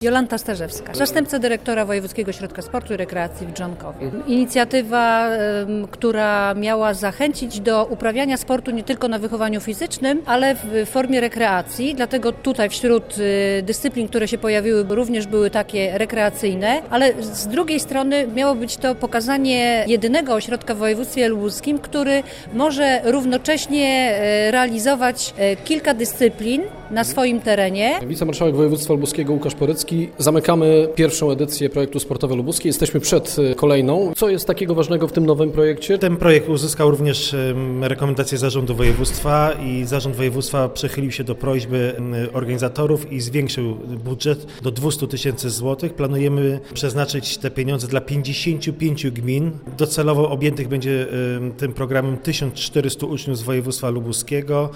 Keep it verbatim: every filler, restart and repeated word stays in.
Jolanta Starzewska, zastępca dyrektora Wojewódzkiego Ośrodka Sportu i Rekreacji w Dżonkowie. Inicjatywa, która miała zachęcić do uprawiania sportu nie tylko na wychowaniu fizycznym, ale w formie rekreacji, dlatego tutaj wśród dyscyplin, które się pojawiły, również były takie rekreacyjne, ale z drugiej strony miało być to pokazanie jedynego ośrodka w województwie lubuskim, który może równocześnie realizować kilka dyscyplin na swoim terenie. Wicemarszałek województwa lubuskiego Łukasz Porycki. Zamykamy pierwszą edycję projektu Sportowe Lubuskie. Jesteśmy przed kolejną. Co jest takiego ważnego w tym nowym projekcie? Ten projekt uzyskał również rekomendacje zarządu województwa i zarząd województwa przechylił się do prośby organizatorów i zwiększył budżet do dwieście tysięcy złotych. Planujemy przeznaczyć te pieniądze dla pięćdziesięciu pięciu gmin. Docelowo objętych będzie tym programem tysiąc czterysta uczniów z województwa lubuskiego.